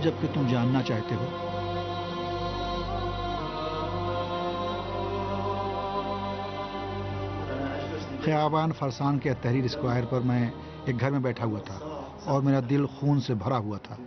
جبکہ تم جاننا چاہتے ہو۔ خیابان فرسان کے تحریر اسکوائر پر میں ایک گھر میں بیٹھا ہوا تھا اور میرا دل خون سے بھرا ہوا تھا۔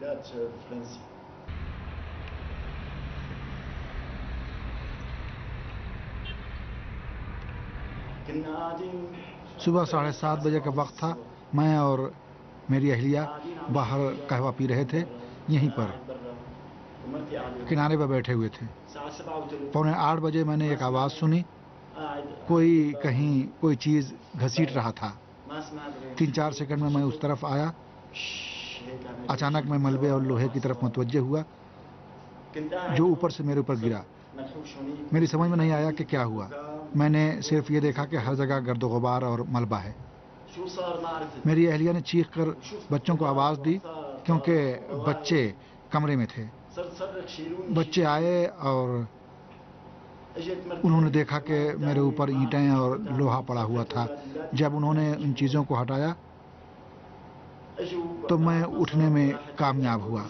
صبح 7:30 بجے کا وقت تھا۔ میں اور میری اہلیہ باہر قہوہ پی رہے تھے، یہیں پر کنارے پر بیٹھے ہوئے تھے۔ 7:45 بجے میں نے ایک آواز سنی، کوئی کہیں کوئی چیز گھسیٹ رہا تھا۔ 3-4 سیکنڈ میں اس طرف آیا۔ اچانک میں ملبے اور لوہے کی طرف متوجہ ہوا جو اوپر سے میرے اوپر گرا۔ میری سمجھ میں نہیں آیا کہ کیا ہوا۔ میں نے صرف یہ دیکھا کہ ہر جگہ گرد و غبار اور ملبہ ہے۔ میری اہلیہ نے چیخ کر بچوں کو آواز دی کیونکہ بچے کمرے میں تھے۔ بچے آئے اور انہوں نے دیکھا کہ میرے اوپر اینٹیں اور لوہا پڑا ہوا تھا۔ جب انہوں نے ان چیزوں کو ہٹایا تو میں اٹھنے میں کامیاب ہوا۔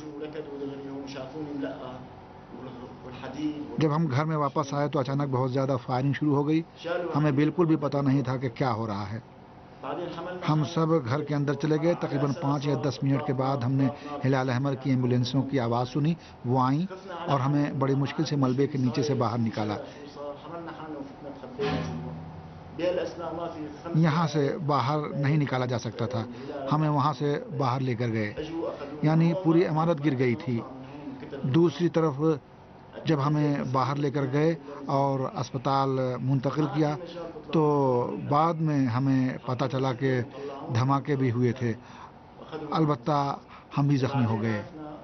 جب ہم گھر میں واپس آئے تو اچانک بہت زیادہ فائرنگ شروع ہو گئی۔ ہمیں بالکل بھی پتہ نہیں تھا کہ کیا ہو رہا ہے۔ ہم سب گھر کے اندر چلے گئے۔ تقریباً 5 یا 10 منٹ کے بعد ہم نے ہلال احمر کی ایمبولینسوں کی آواز سنی۔ وہ آئیں اور ہمیں بڑی مشکل سے ملبے کے نیچے سے باہر نکالا۔ یہاں سے باہر نہیں نکالا جا سکتا تھا۔ ہمیں وہاں سے باہر لے کر گئے، یعنی پوری عمارت گر گئی تھی۔ دوسری طرف جب ہمیں باہر لے کر گئے اور اسپتال منتقل کیا تو بعد میں ہمیں پتہ چلا کہ دھماکے بھی ہوئے تھے، البتہ ہم بھی زخمی ہو گئے۔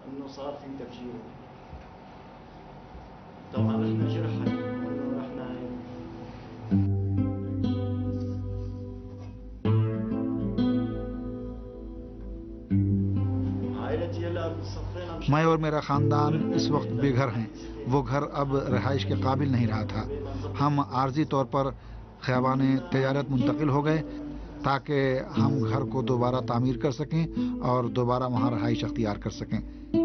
میں اور میرا خاندان اس وقت بے گھر ہیں۔ وہ گھر اب رہائش کے قابل نہیں رہا تھا۔ ہم عارضی طور پر خیابان تجارت منتقل ہو گئے تاکہ ہم گھر کو دوبارہ تعمیر کر سکیں اور دوبارہ وہاں رہائش اختیار کر سکیں۔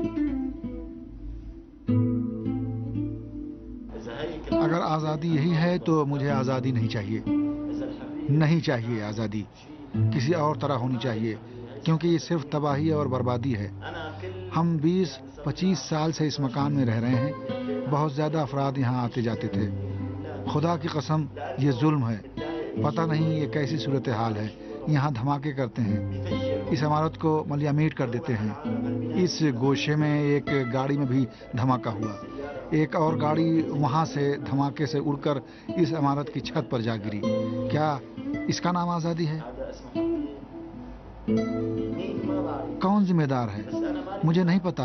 اگر آزادی یہی ہے تو مجھے آزادی نہیں چاہیے، نہیں چاہیے آزادی، کسی اور طرح ہونی چاہیے، کیونکہ یہ صرف تباہی اور بربادی ہے۔ ہم 20-25 سال سے اس مکان میں رہ رہے ہیں۔ بہت زیادہ افراد یہاں آتے جاتے تھے۔ خدا کی قسم یہ ظلم ہے۔ پتہ نہیں یہ کیسی صورتحال ہے۔ یہاں دھماکے کرتے ہیں، اس عمارت کو ملیا میٹ کر دیتے ہیں۔ اس گوشے میں ایک گاڑی میں بھی دھماکہ ہوا۔ ایک اور گاڑی وہاں سے دھماکے سے اڑ کر اس عمارت کی چھت پر جا گری۔ کیا اس کا نام آزادی ہے؟ کون ذمہ دار ہے؟ مجھے نہیں پتا،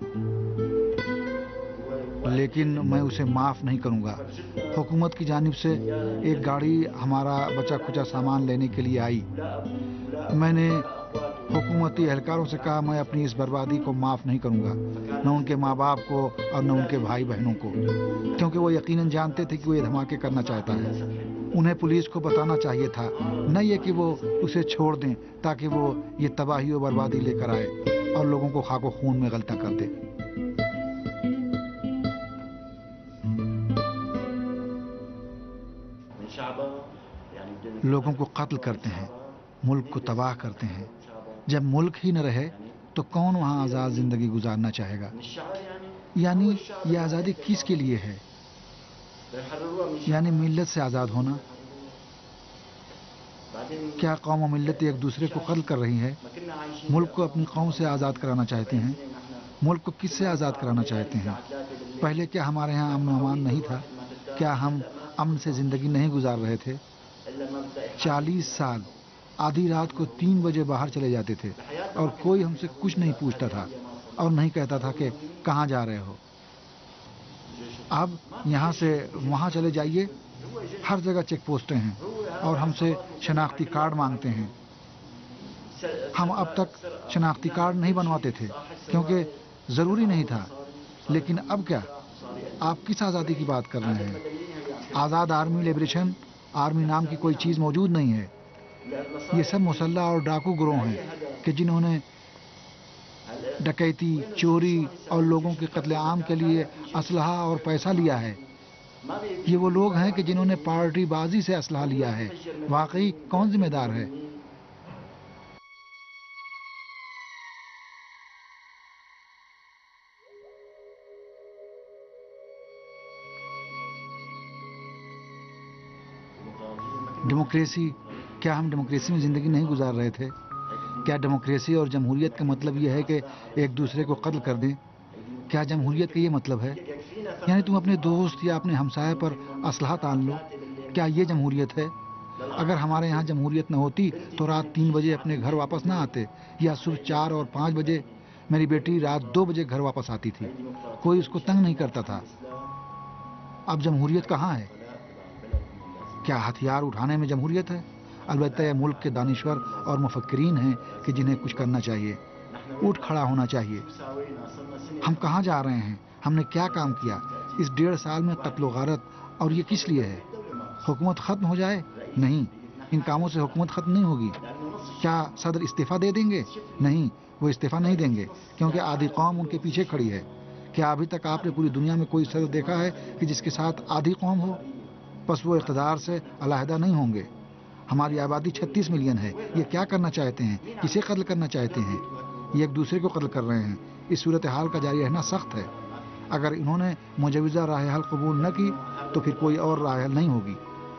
لیکن میں اسے معاف نہیں کروں گا۔ حکومت کی جانب سے ایک گاڑی ہمارا بچا کھچا سامان لینے کے لیے آئی۔ میں نے حکومتی اہلکاروں سے کہا میں اپنی اس بربادی کو معاف نہیں کروں گا، نہ ان کے ماں باپ کو اور نہ ان کے بھائی بہنوں کو، کیونکہ وہ یقیناً جانتے تھے کہ وہ یہ دھماکے کرنا چاہتا ہے۔ انہیں پولیس کو بتانا چاہیے تھا، نہ یہ کہ وہ اسے چھوڑ دیں تاکہ وہ یہ تباہی و بربادی لے کر آئے اور لوگوں کو خاک و خون میں غلطہ کر دے۔ لوگوں کو قتل کرتے ہیں، ملک کو تباہ کرتے ہیں۔ جب ملک ہی نہ رہے تو کون وہاں آزاد زندگی گزارنا چاہے گا؟ یعنی یہ آزادی کس کے لیے ہے؟ یعنی ملت سے آزاد ہونا۔ کیا قوم و ملت ایک دوسرے کو قتل کر رہی ہے؟ ملک کو اپنی قوم سے آزاد کرانا چاہتے ہیں۔ ملک کو کس سے آزاد کرانا چاہتے ہیں؟ پہلے کیا ہمارے ہاں امن و امان نہیں تھا؟ کیا ہم امن سے زندگی نہیں گزار رہے تھے؟ 40 سال آدھی رات کو 3 بجے باہر چلے جاتے تھے اور کوئی ہم سے کچھ نہیں پوچھتا تھا اور نہیں کہتا تھا کہ کہاں جا رہے ہو۔ اب یہاں سے وہاں چلے جائیے، ہر جگہ چیک پوسٹیں ہیں اور ہم سے شناختی کارڈ مانگتے ہیں۔ ہم اب تک شناختی کارڈ نہیں بنواتے تھے کیونکہ ضروری نہیں تھا، لیکن اب کیا؟ آپ کس آزادی کی بات کر رہے ہیں؟ آزاد آرمی لبریشن آرمی نام کی کوئی چیز موجود نہیں ہے۔ یہ سب مسلح اور ڈاکو گروہ ہیں کہ جنہوں نے ڈکیتی، چوری اور لوگوں کے قتل عام کے لیے اسلحہ اور پیسہ لیا ہے۔ یہ وہ لوگ ہیں کہ جنہوں نے پارٹی بازی سے اسلحہ لیا ہے۔ واقعی کون ذمہ دار ہے؟ ڈیموکریسی، کیا ہم ڈیموکریسی میں زندگی نہیں گزار رہے تھے؟ کیا ڈیموکریسی اور جمہوریت کا مطلب یہ ہے کہ ایک دوسرے کو قتل کر دیں؟ کیا جمہوریت کا یہ مطلب ہے؟ یعنی تم اپنے دوست یا اپنے ہمسائے پر اسلحہ تان لو؟ کیا یہ جمہوریت ہے؟ اگر ہمارے یہاں جمہوریت نہ ہوتی تو رات 3 بجے اپنے گھر واپس نہ آتے، یا صبح 4 اور 5 بجے؟ میری بیٹی رات 2 بجے گھر واپس آتی تھی، کوئی اس کو تنگ نہیں کرتا تھا۔ اب جمہوریت کہاں ہے؟ کیا ہتھیار اٹھانے میں جمہوریت ہے؟ البتہ یہ ملک کے دانشور اور مفکرین ہیں کہ جنہیں کچھ کرنا چاہیے، اٹھ کھڑا ہونا چاہیے۔ ہم کہاں جا رہے ہیں؟ ہم نے کیا کام کیا اس 1.5 سال میں؟ قتل و غارت، اور یہ کس لیے ہے؟ حکومت ختم ہو جائے؟ نہیں، ان کاموں سے حکومت ختم نہیں ہوگی۔ کیا صدر استعفیٰ دے دیں گے؟ نہیں، وہ استعفیٰ نہیں دیں گے، کیونکہ آدھی قوم ان کے پیچھے کھڑی ہے۔ کیا ابھی تک آپ نے پوری دنیا میں کوئی صدر دیکھا ہے کہ جس کے ساتھ آدھی قوم ہو؟ بس وہ اقتدار سے علیحدہ نہیں ہوں گے۔ ہماری آبادی 36 ملین ہے۔ یہ کیا کرنا چاہتے ہیں؟ کسے قتل کرنا چاہتے ہیں؟ یہ ایک دوسرے کو قتل کر رہے ہیں۔ اس صورتحال کا جاری رہنا سخت ہے۔ اگر انہوں نے مجوزہ راہ حل قبول نہ کی تو پھر کوئی اور راہ حل نہیں ہوگی۔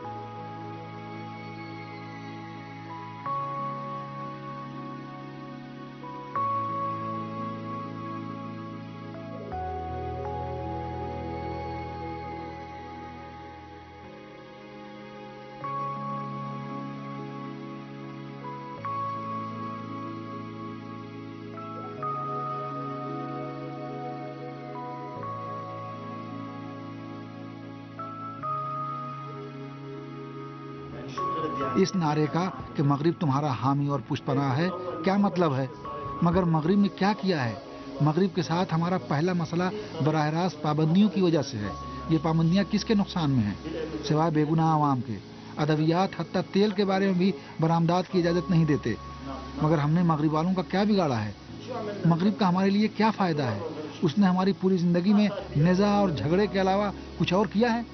اس نعرے کا کہ مغرب تمہارا حامی اور پشت پناہ ہے کیا مطلب ہے؟ مگر مغرب نے کیا کیا ہے؟ مغرب کے ساتھ ہمارا پہلا مسئلہ براہ راست پابندیوں کی وجہ سے ہے۔ یہ پابندیاں کس کے نقصان میں ہیں؟ سوائے بے گناہ عوام کے۔ ادویات حتیٰ تیل کے بارے میں بھی برآمدات کی اجازت نہیں دیتے۔ مگر ہم نے مغرب والوں کا کیا بگاڑا ہے؟ مغرب کا ہمارے لیے کیا فائدہ ہے؟ اس نے ہماری پوری زندگی میں نزاع اور جھگڑے کے علاوہ کچھ اور کیا ہے؟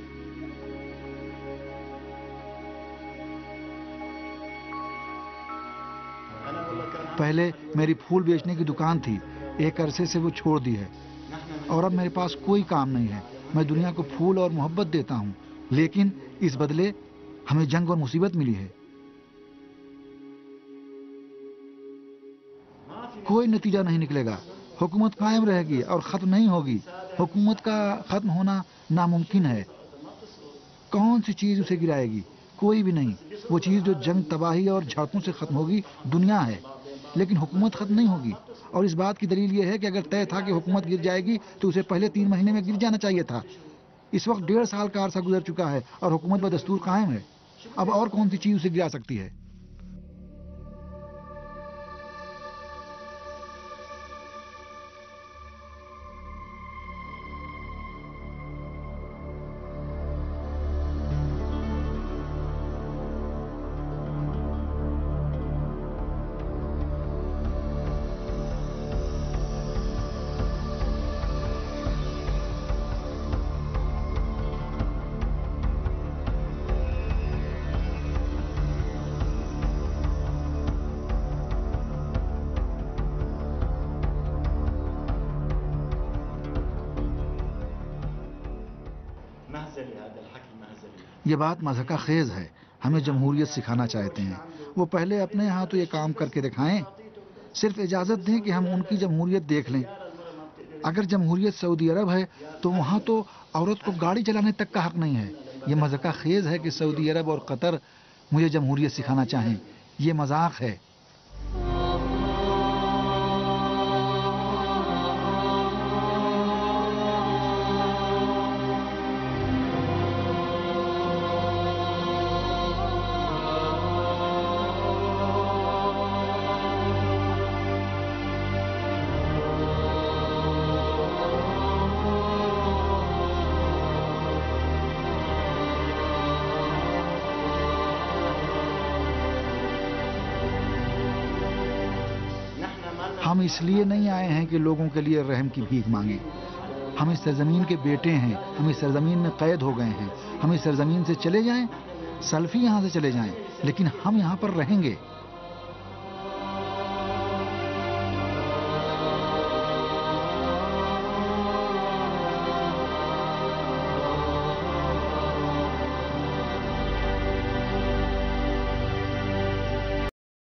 پہلے میری پھول بیچنے کی دکان تھی، ایک عرصے سے وہ چھوڑ دی ہے، اور اب میرے پاس کوئی کام نہیں ہے۔ میں دنیا کو پھول اور محبت دیتا ہوں، لیکن اس بدلے ہمیں جنگ اور مصیبت ملی ہے۔ کوئی نتیجہ نہیں نکلے گا۔ حکومت قائم رہے گی اور ختم نہیں ہوگی۔ حکومت کا ختم ہونا ناممکن ہے۔ کون سی چیز اسے گرائے گی؟ کوئی بھی نہیں۔ وہ چیز جو جنگ، تباہی اور جھڑپوں سے ختم ہوگی دنیا ہے، لیکن حکومت ختم نہیں ہوگی۔ اور اس بات کی دلیل یہ ہے کہ اگر طے تھا کہ حکومت گر جائے گی تو اسے پہلے 3 مہینے میں گر جانا چاہیے تھا۔ اس وقت 1.5 سال کا عرصہ گزر چکا ہے اور حکومت بدستور قائم ہے۔ اب اور کون سی چیز اسے گرا سکتی ہے؟ یہ بات مضحکہ خیز ہے۔ ہمیں جمہوریت سکھانا چاہتے ہیں۔ وہ پہلے اپنے ہاں تو یہ کام کر کے دکھائیں۔ صرف اجازت دیں کہ ہم ان کی جمہوریت دیکھ لیں۔ اگر جمہوریت سعودی عرب ہے تو وہاں تو عورت کو گاڑی چلانے تک کا حق نہیں ہے۔ یہ مضحکہ خیز ہے کہ سعودی عرب اور قطر مجھے جمہوریت سکھانا چاہیں۔ یہ مذاق ہے۔ ہم اس لیے نہیں آئے ہیں کہ لوگوں کے لیے رحم کی بھیک مانگیں. ہم اس سرزمین کے بیٹے ہیں, ہم اس سرزمین میں قید ہو گئے ہیں. ہم اس سرزمین سے چلے جائیں, سلفی یہاں سے چلے جائیں, لیکن ہم یہاں پر رہیں گے.